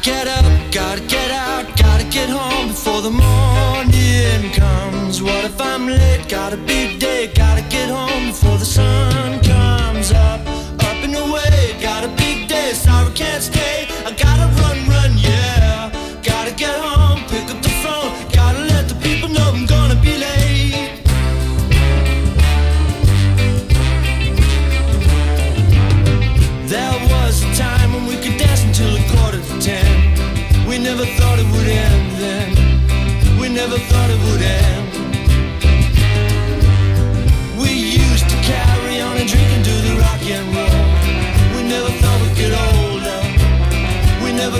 get up, gotta get out, gotta get home before the morning comes. What if I'm late? Got a big day, gotta get home before the sun comes up. Up and away, got a big day, sorry can't stay. I gotta run, yeah. Gotta get home, pick up the phone, gotta let the people know I'm gonna be late. There was a time when we could dance until 9:45. We never thought it would end then. We never thought it would end. We used to carry on and drink and do the rock and roll. We never thought we'd get older. We never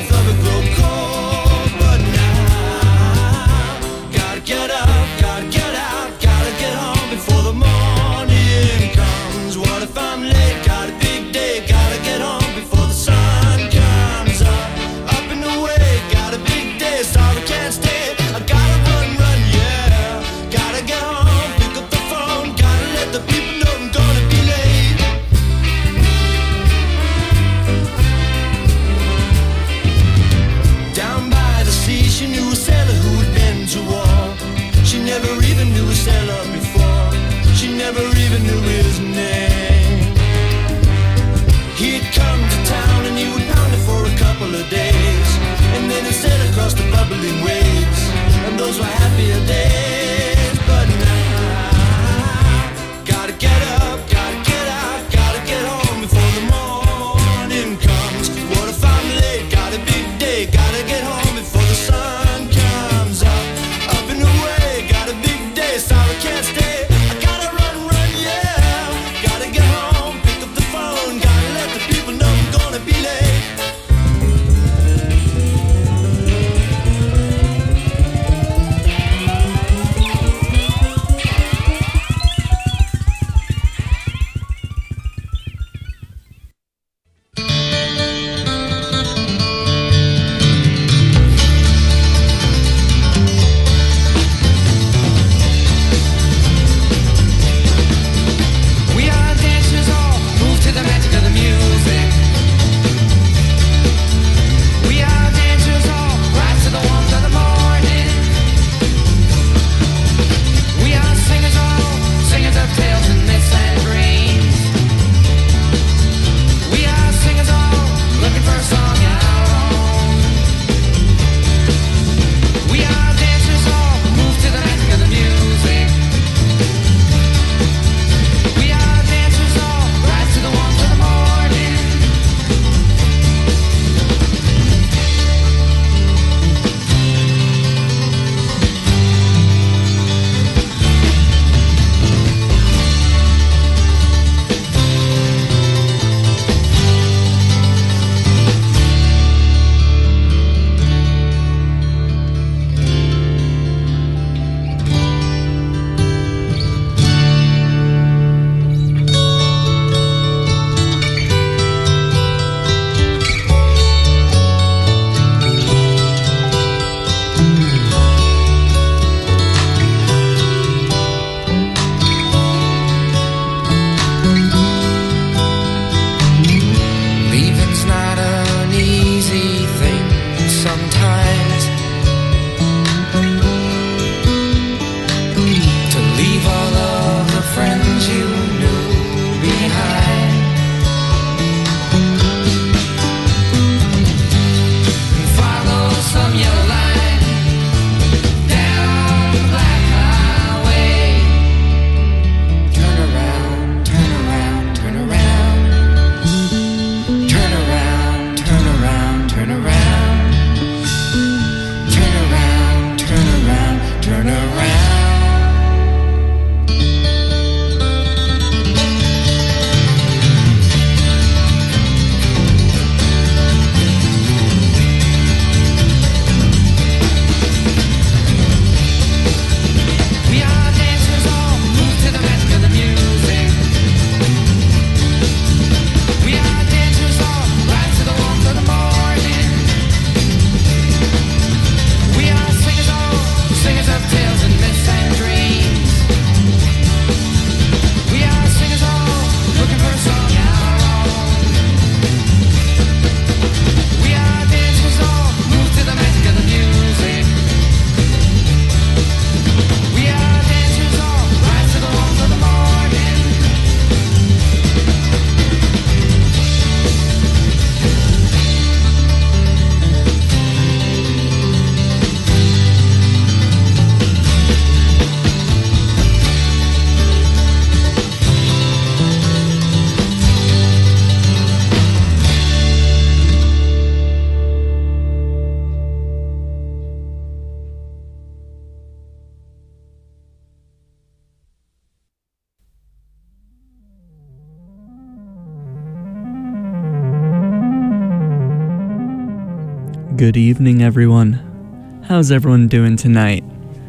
Good evening, everyone. How's everyone doing tonight?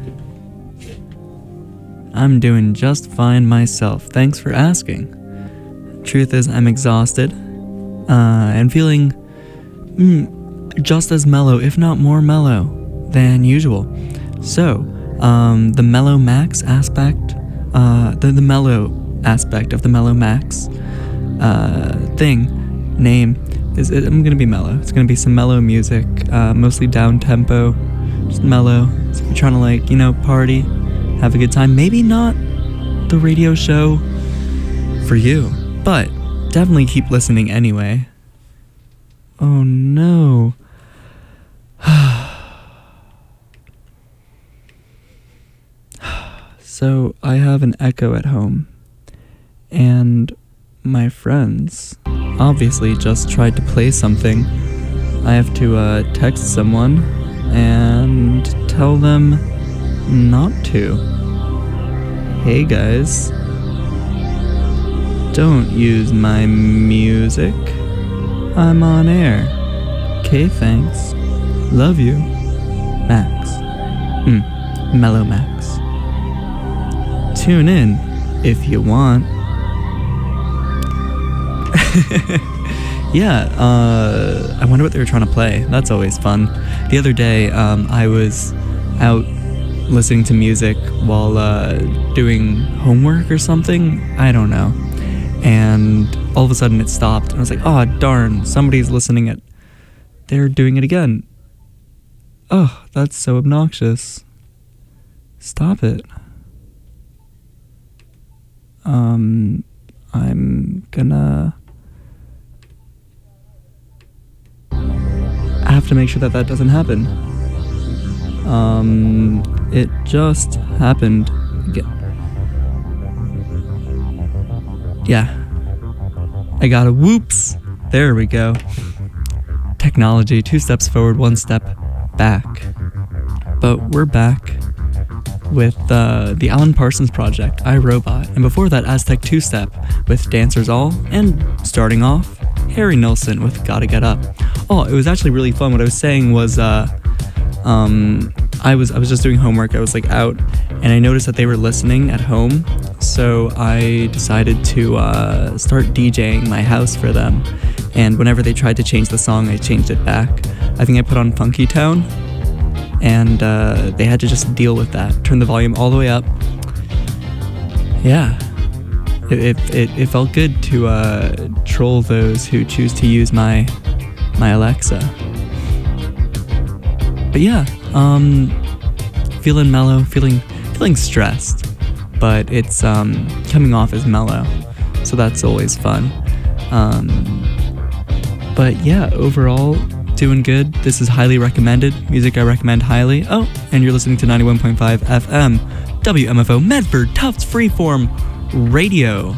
I'm doing just fine myself. Thanks for asking. Truth is, I'm exhausted, and feeling just as mellow, if not more mellow, than usual. So, the Mellow Max aspect, the mellow aspect of the Mellow Max name is I'm gonna be mellow. It's gonna be some mellow music, mostly down tempo, just mellow. So if you're trying to, like, party, have a good time, maybe not the radio show for you, but definitely keep listening anyway. Oh no. So I have an Echo at home, and my friends obviously just tried to play something. I have to text someone and tell them not to. Hey guys, don't use my music. I'm on air. Okay, thanks. Love you. Max. Mellow Max. Tune in if you want. Yeah, I wonder what they were trying to play. That's always fun. The other day, I was out listening to music while doing homework or something. I don't know. And all of a sudden it stopped. And I was like, oh, darn, somebody's listening it. They're doing it again. Oh, that's so obnoxious. Stop it. I'm gonna have to make sure that doesn't happen. It just happened again. Yeah. I got a whoops. There we go. Technology, 2 steps forward, 1 step back. But we're back with the Alan Parsons Project, iRobot, and before that, Aztec 2-Step with Dancers All, and starting off, Harry Nilsson with Gotta Get Up. Oh, it was actually really fun. What I was saying was, I was just doing homework. I was like out, and I noticed that they were listening at home, so I decided to start DJing my house for them. And whenever they tried to change the song, I changed it back. I think I put on Funky Town, and they had to just deal with that. Turn the volume all the way up. Yeah, it felt good to troll those who choose to use my Alexa. But yeah, feeling mellow, feeling stressed, but it's coming off as mellow, so that's always fun. But yeah, overall, doing good. This is highly recommended. Music I recommend highly. Oh, and you're listening to 91.5 FM, WMFO, Medford, Tufts Freeform Radio.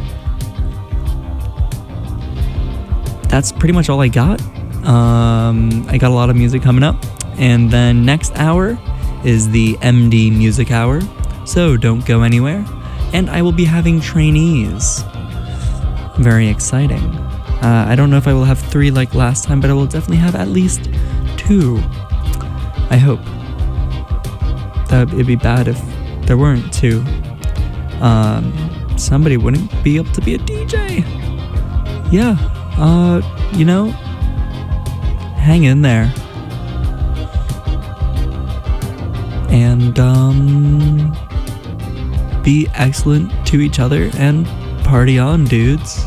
That's pretty much all I got. I got a lot of music coming up. And then next hour is the MD Music Hour. So don't go anywhere. And I will be having trainees. Very exciting. I don't know if I will have 3 like last time, but I will definitely have at least 2. I hope. It'd be bad if there weren't 2. Somebody wouldn't be able to be a DJ. Yeah, hang in there. And, be excellent to each other and party on, dudes.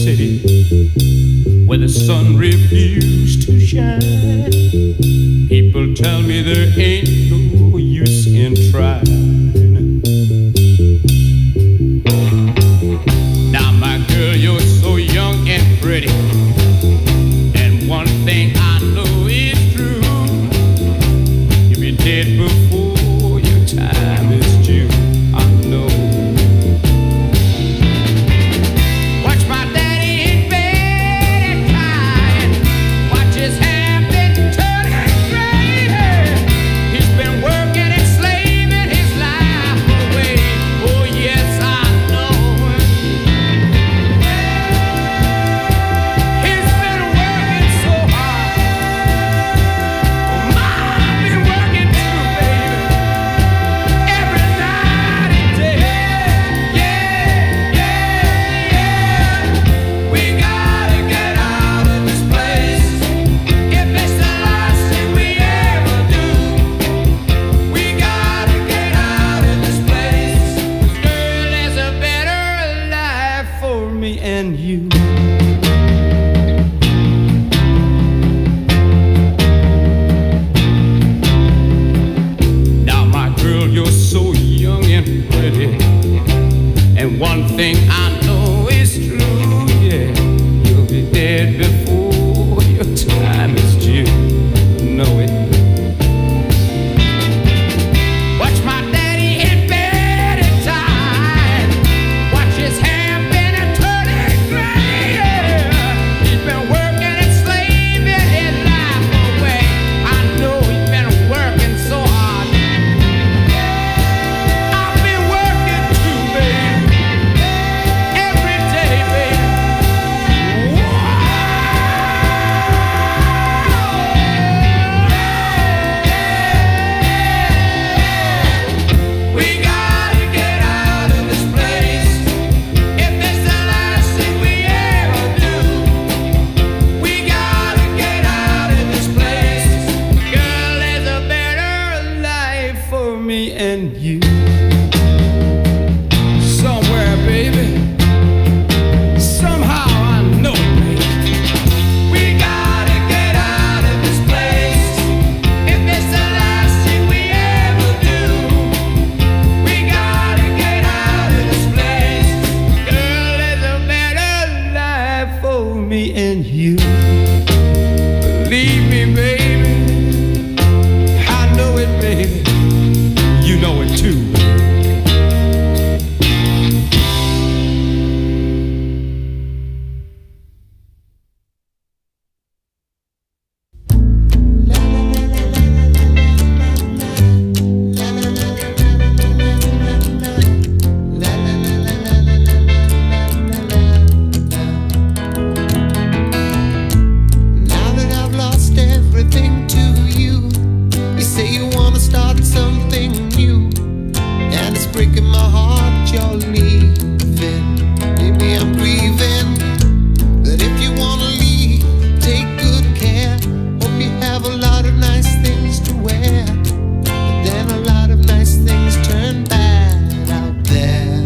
city where the sun refused to shine. People tell me there ain't no use in trying. Now my girl, you're so young and pretty, and one thing I know is true, you'll be dead before your time is due. I know. Watch my daddy in bed at night, watch his hair been turning gray. He's been working and slaving his life away. Oh yes, I know. He's been working so hard. I've been working too, baby, every night and day. Yeah, yeah, yeah. We gotta get out of this place. If it's the last thing we ever do, we gotta get out of this place. 'Cause girl, there's a better life for me and you. Now my girl, you're so young and pretty, and one thing I know is true, yeah, you'll be dead before your time is due. Know it. Watch my daddy in bed at time, watch his hair been a turning gray. Yeah. He's been working and slaving his life away. I know he's been working so hard. I've been working too, baby, every day, baby. We gotta get out of this place. If it's the last thing we ever do, we gotta get out of this place. Girl, there's a better life for me and you. Somewhere, baby. Somehow I know it, baby. We gotta get out of this place. If it's the last thing we ever do, we gotta get out of this place. Girl, there's a better life for me and you. Believe me, baby. I know it, baby. You know it too. Now that I've lost everything to you, you say you wanna start something new, and it's breaking my heart you're leaving. Maybe I'm grieving, but if you wanna leave, take good care. Hope you have a lot of nice things to wear, but then a lot of nice things turn bad out there.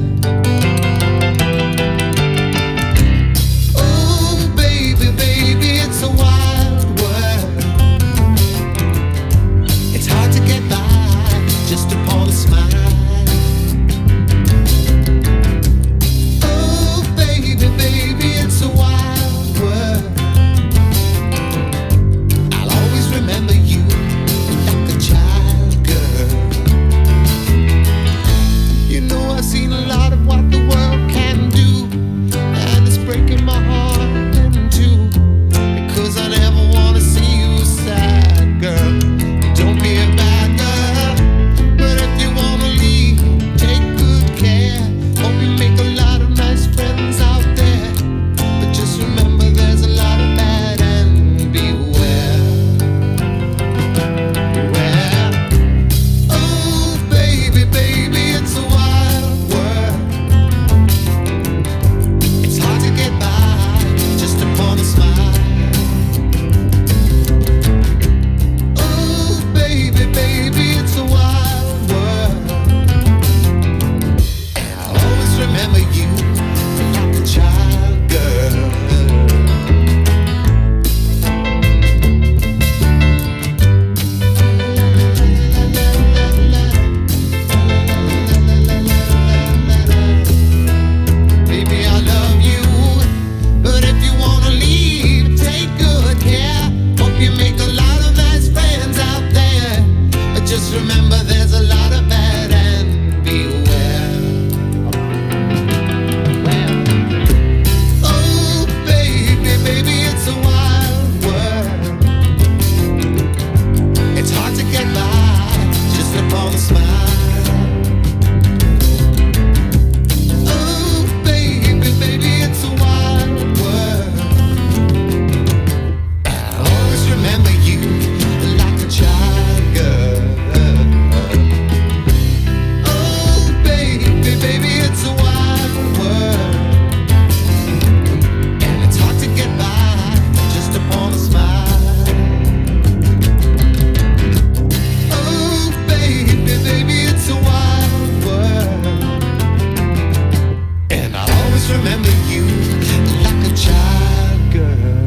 Oh baby, baby, it's a wild world. It's hard to get by just upon a smile. Oh baby, baby, it's a wild world. I'll always remember you like a child, girl. You know I've seen a lot of what the world can do, and it's breaking my heart in two, because I never wanna see you sad, girl. Don't be a bad girl, but if you wanna leave, upon a smile. Oh, baby, baby, it's a wild world. I always remember you like a child girl. Oh, baby, baby, it's a wild world. And it's hard to get by just upon a smile. Oh, baby, baby, it's a wild world. And I always remember you like a child girl.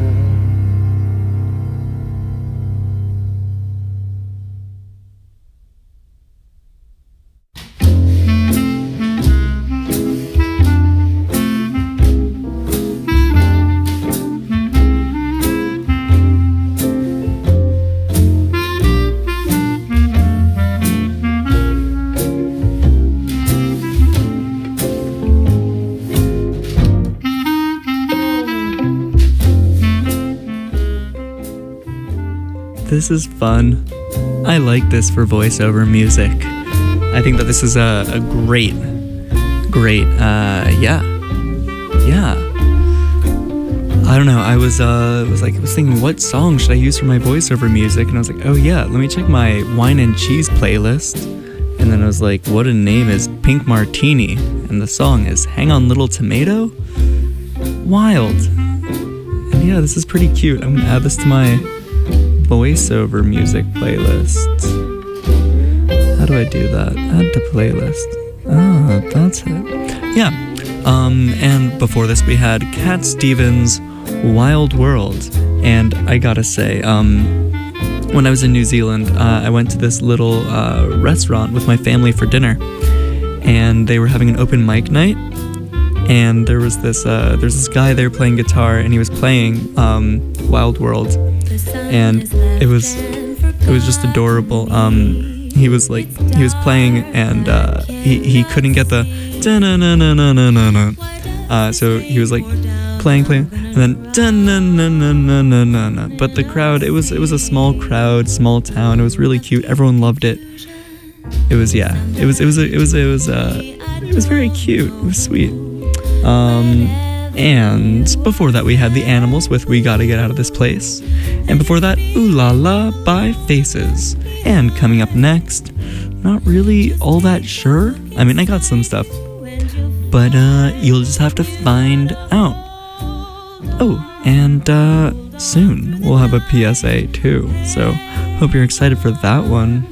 This is fun. I like this for voiceover music. I think that this is a great, yeah. I don't know. I was thinking, what song should I use for my voiceover music? And I was like, oh yeah, let me check my wine and cheese playlist. And then I was like, what a name is Pink Martini, and the song is Hang On Little Tomato. Wild. And yeah, this is pretty cute. I'm gonna add this to my voiceover music playlist. How do I do that? Add to playlist. Ah, that's it. Yeah. And before this we had Cat Stevens' Wild World. And I gotta say, when I was in New Zealand, I went to this little restaurant with my family for dinner, and they were having an open mic night. And there's this guy there playing guitar, and he was playing Wild World, and it was just adorable. He was playing, and he couldn't get the da-na-na-na-na-na-na. So he was like playing, and then da-na-na-na-na-na-na. But the crowd, it was a small crowd, small town. It was really cute. Everyone loved it. It was very cute. It was sweet. And before that we had the Animals with We Gotta Get Out of This Place. And before that, Ooh La La by Faces. And coming up next, not really all that sure. I mean, I got some stuff, but you'll just have to find out. Oh, and soon we'll have a PSA too, so hope you're excited for that one.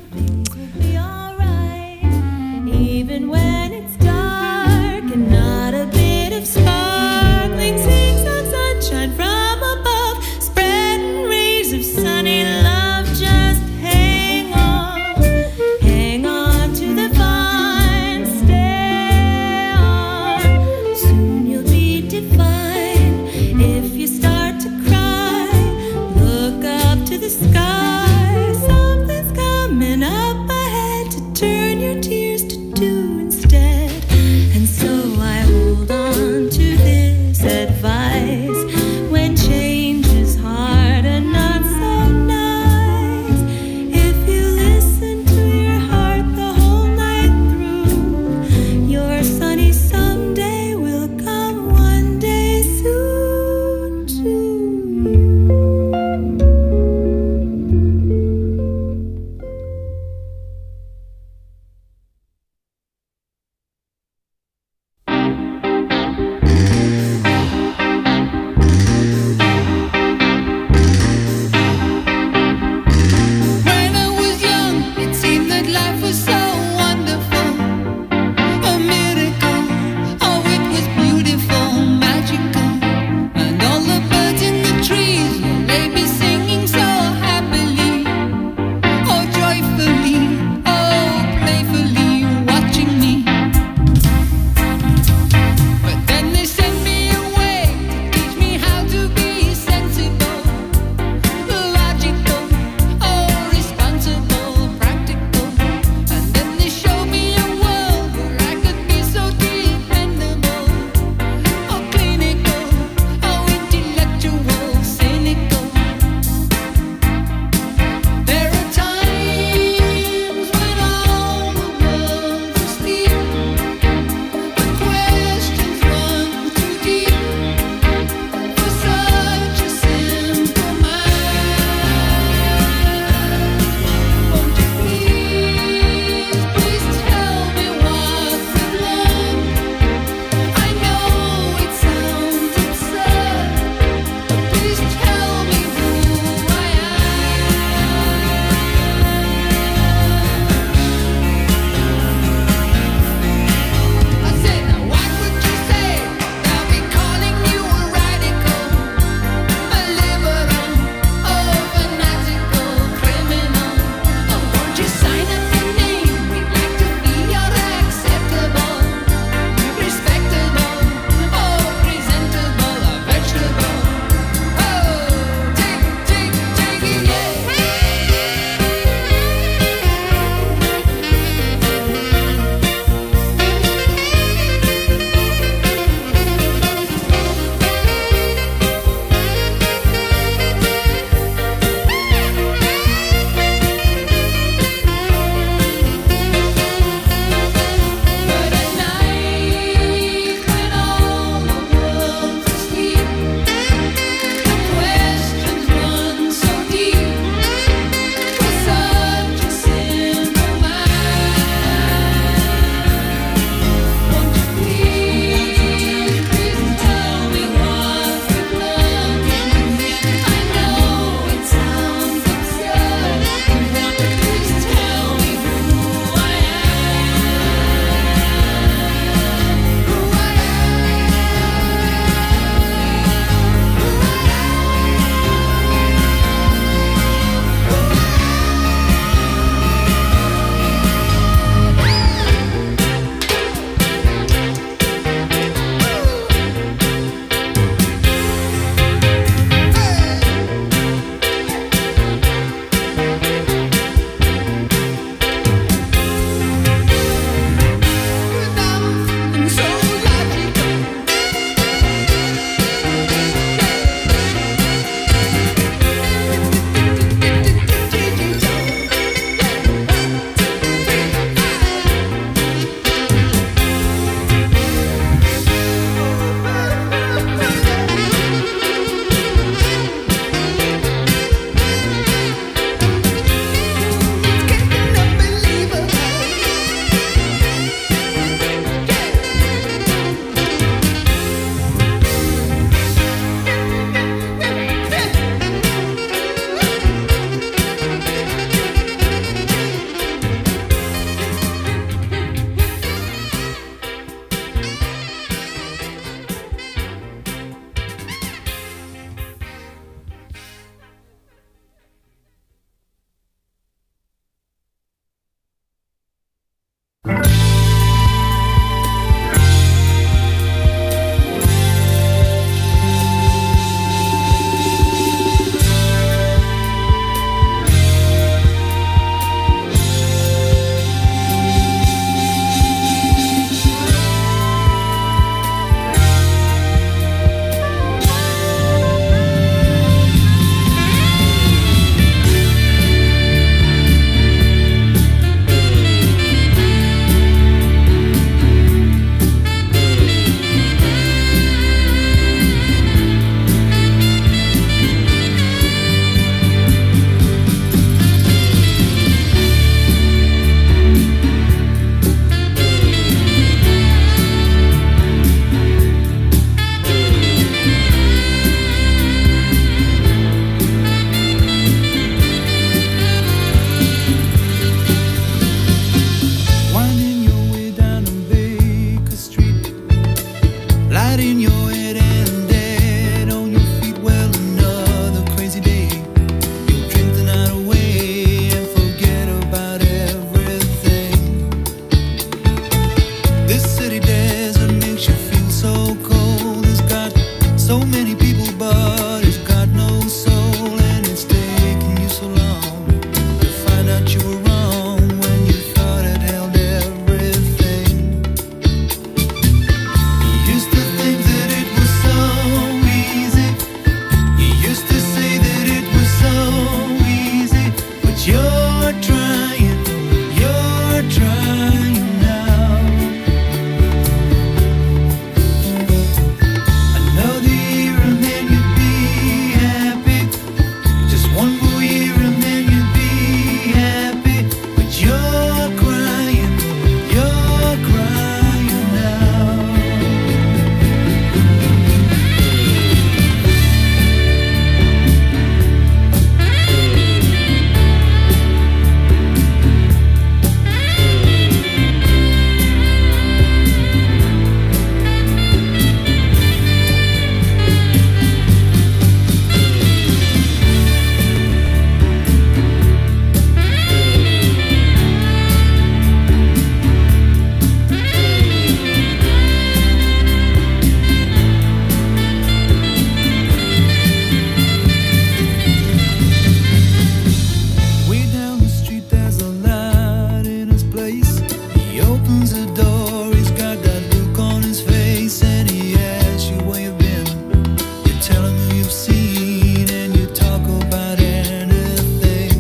He opens the door, he's got that look on his face, and he asks you where you've been. You tell him who you've seen, and you talk about anything.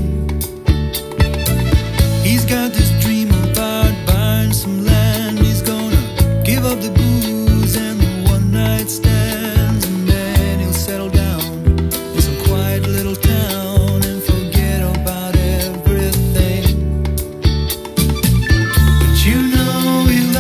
He's got this dream about buying some land. He's gonna give up the booze and the one-night stands, and then he'll settle down in some quiet little town and forget about everything. But you know he'll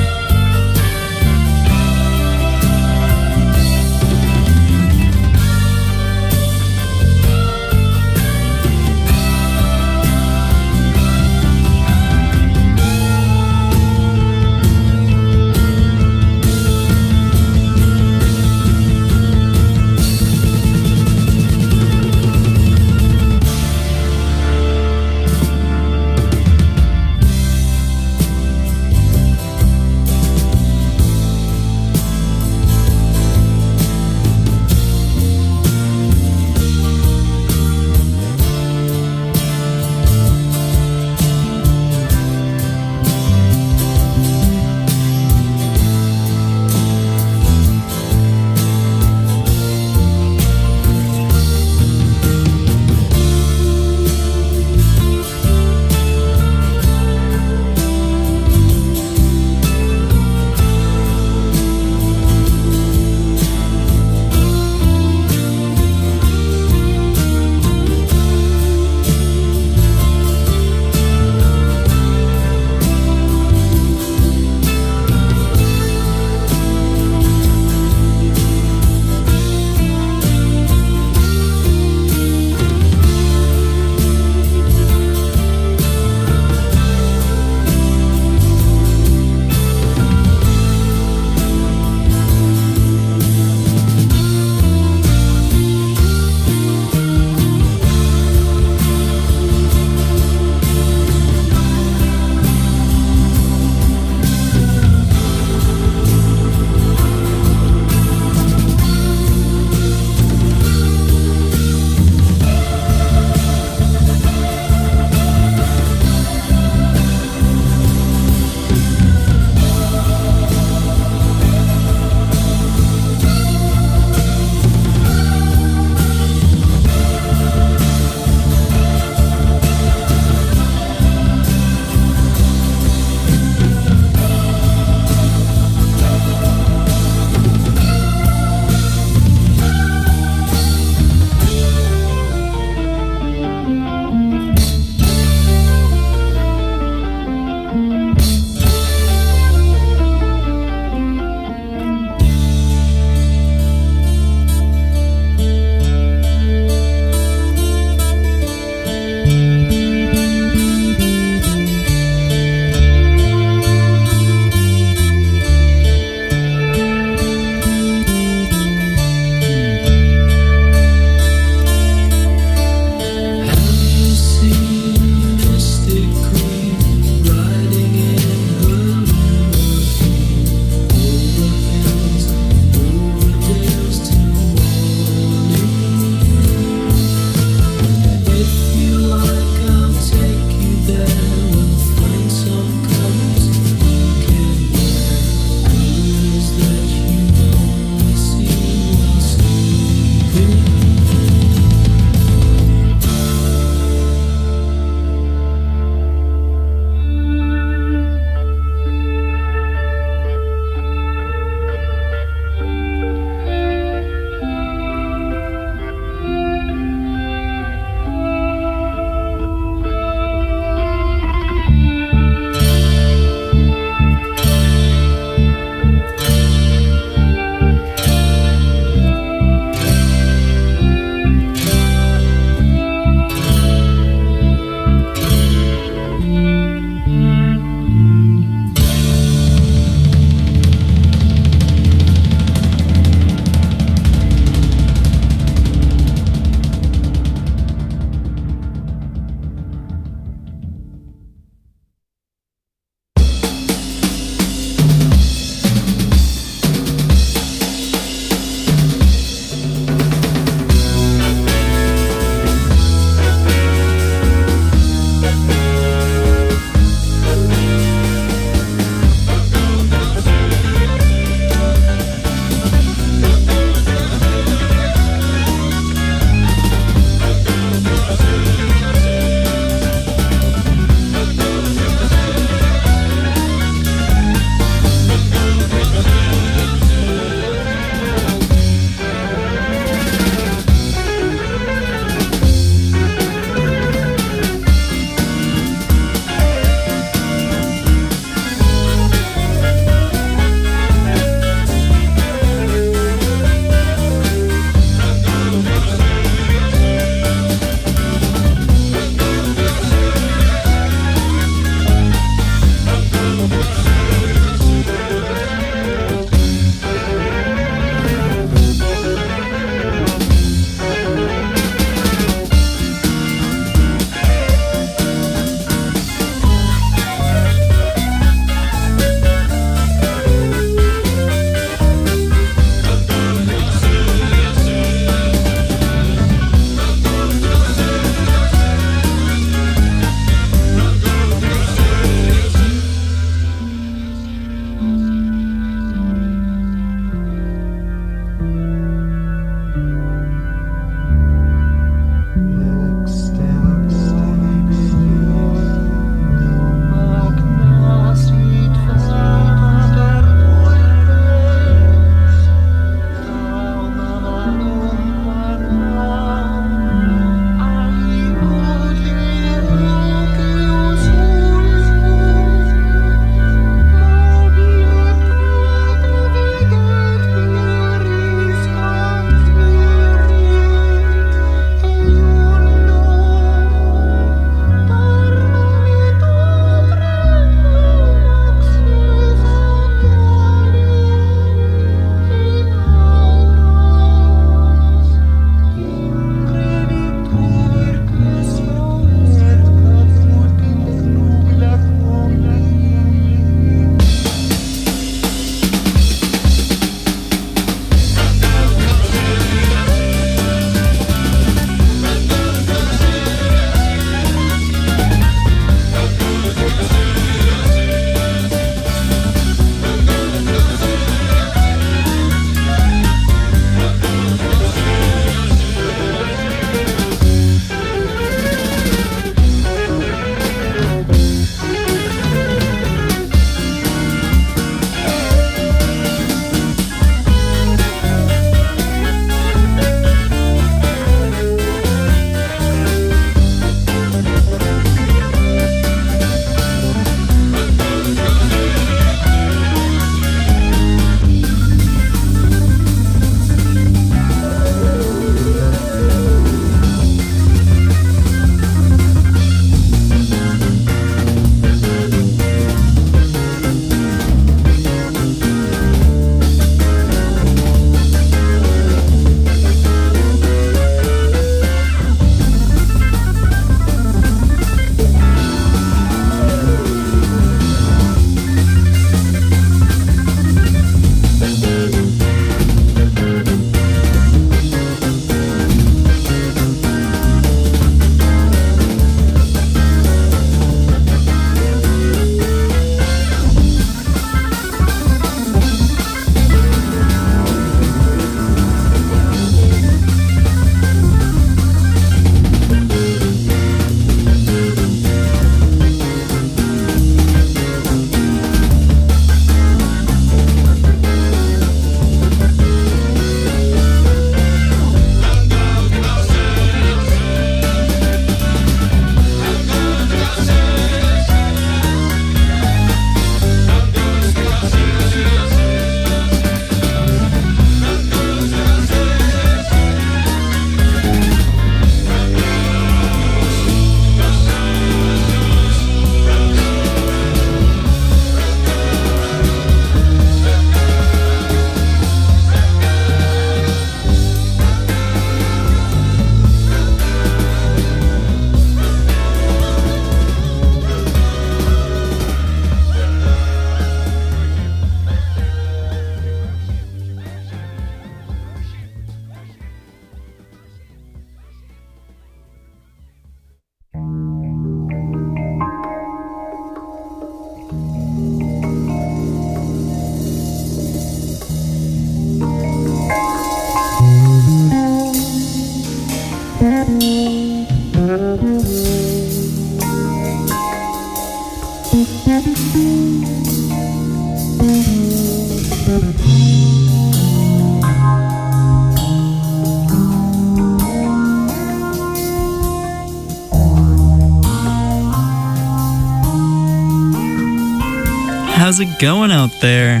how's it going out there?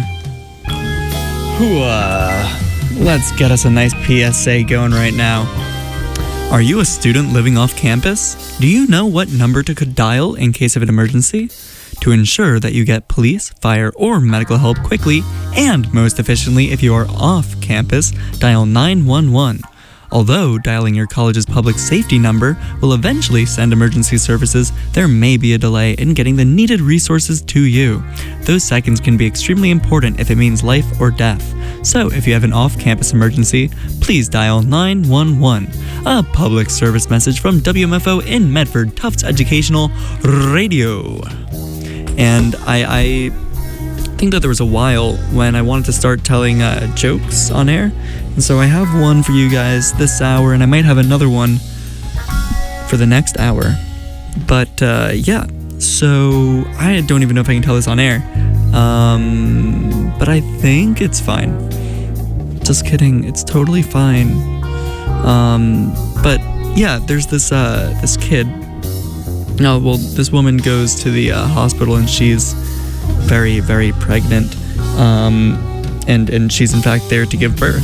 Let's get us a nice PSA going right now. Are you a student living off campus? Do you know what number to dial in case of an emergency? To ensure that you get police, fire, or medical help quickly and most efficiently if you are off campus, dial 911. Although dialing your college's public safety number will eventually send emergency services, there may be a delay in getting the needed resources to you. Those seconds can be extremely important if it means life or death. So if you have an off-campus emergency, please dial 911. A public service message from WMFO in Medford Tufts Educational Radio. And I think that there was a while when I wanted to start telling jokes on air, and so I have one for you guys this hour, and I might have another one for the next hour. But yeah, so I don't even know if I can tell this on air, but I think it's fine. Just kidding, it's totally fine. But yeah, there's this kid. No, well, this woman goes to the hospital, and she's very, very pregnant, and she's in fact there to give birth.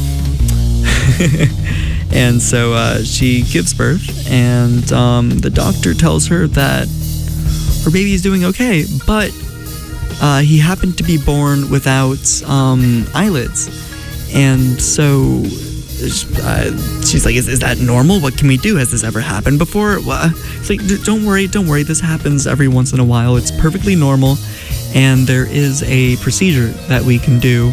And so she gives birth, and the doctor tells her that her baby is doing okay, but he happened to be born without eyelids. And so she's like, is that normal? What can we do? Has this ever happened before? It's like, don't worry, this happens every once in a while. It's perfectly normal. And there is a procedure that we can do.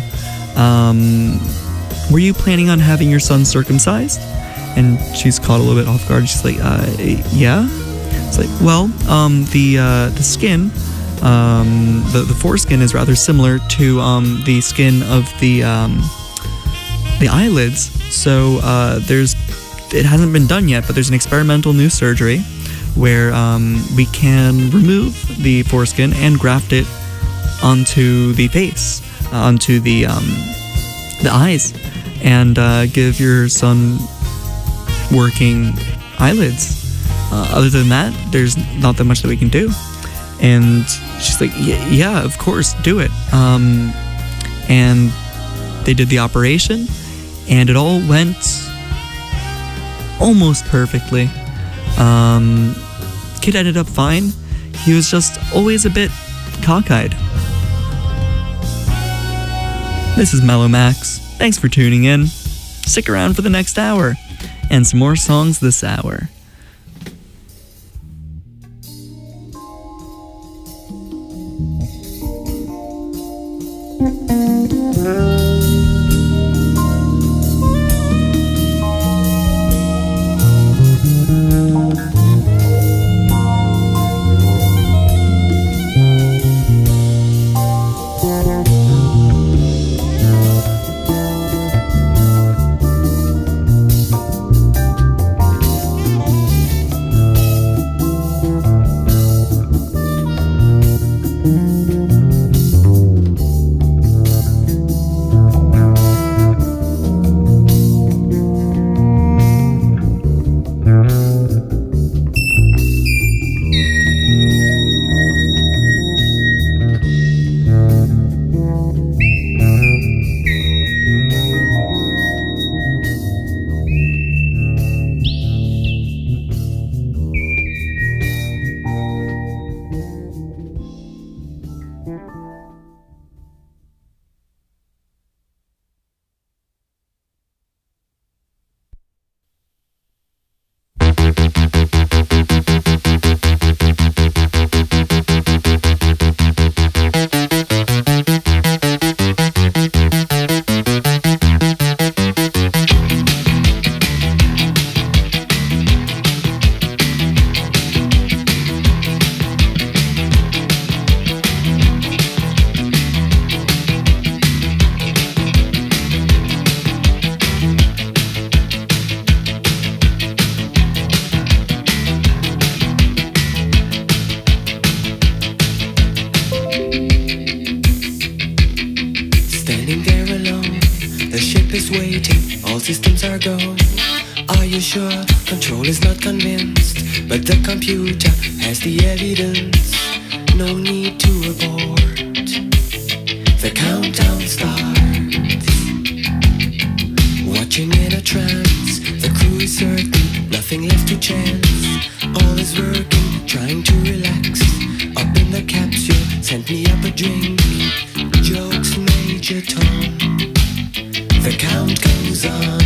Were you planning on having your son circumcised? And she's caught a little bit off guard. She's like, yeah. It's like, well, the skin, the foreskin is rather similar to the skin of the eyelids. So it hasn't been done yet, but there's an experimental new surgery where we can remove the foreskin and graft it onto the face, onto the eyes, and give your son working eyelids. Other than that, there's not that much that we can do. And she's like, yeah, of course, do it. And they did the operation, and it all went almost perfectly. Kid ended up fine. He was just always a bit cockeyed. This is Mellow Max. Thanks for tuning in. Stick around for the next hour and some more songs this hour. systems are go. Are you sure? Control is not convinced, but the computer has the evidence. No need to abort. countdown starts. Watching in a trance, the crew is certain, nothing left to chance. All is working, trying to relax. Up in the capsule, sent me up a drink. Jokes, Major Tom. The count goes on.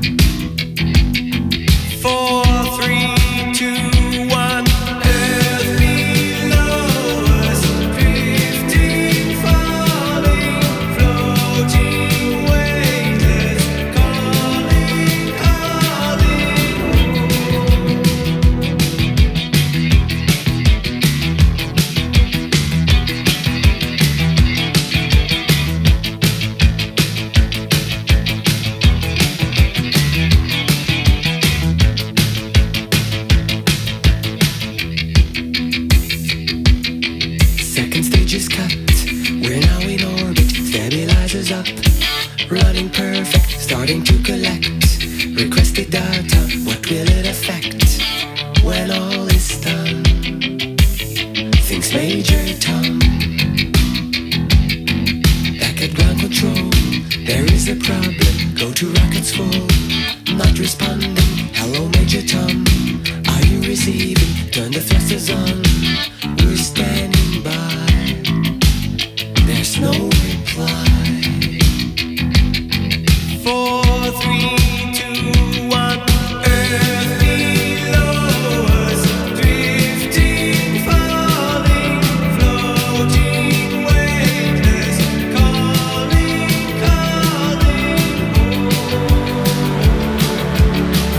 4, 3, 2, 1. Earth below us, drifting, falling, floating, weightless, calling, calling. Second stage is cut, we're now in orbit, stabilizers up, running perfect, starting to collect requested data, what will it affect when all is done? Thinks Major Tom. Back at ground control, there is a problem, go to rockets full, not responding, hello Major Tom, are you receiving, turn the thrusters on, we're standing by. There's no reply. 4, 3, 2, 1. Earth below us, drifting, falling, floating, weightless, calling, calling.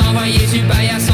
envoyé, tu paillasse